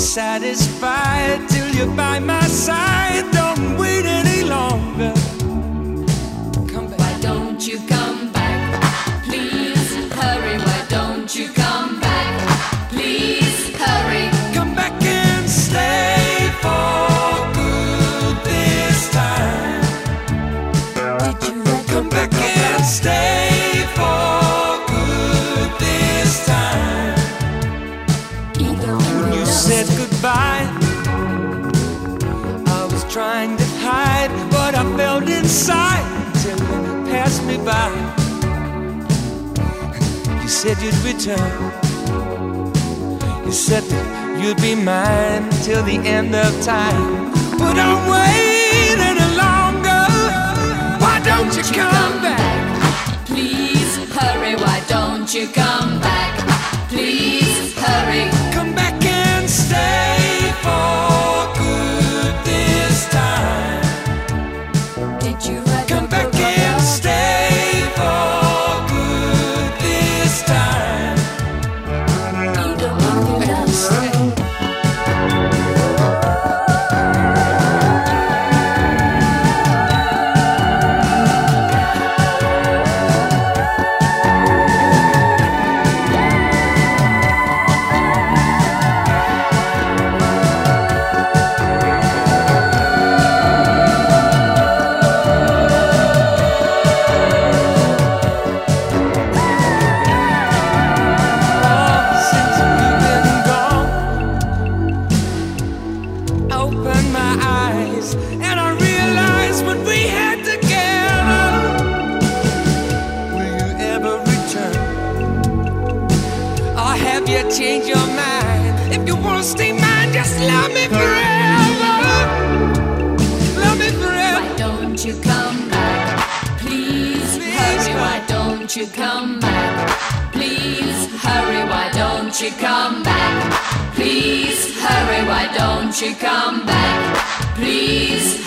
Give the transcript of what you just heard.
satisfied till you're by my side. Don't wait any longer. Come back. Why don't you come back? Please hurry. Why don't you come back? Please hurry. Come back and stay for good this time. Did you ever Come back and stay for good this time. Even when You said goodbye. I was trying to hide what I felt inside till you passed me by. You said you'd return. You said that you'd be mine till the end of time. But I'm waiting any longer. Why don't you come back? Please hurry. Why don't you come back? Please hurry. Come back and stay for good this time. Did you ever Come back and stay for good this time. Even when you lost me? Since you've been gone, open my eyes and I realize what we had together. Will you ever return? Or have you changed your mind? If you wanna stay mine, just love me forever. Love me forever. Why don't you come back? Please hurry. Why don't you come back? Please hurry. Why don't you come back? Please hurry. Why don't you come back? Please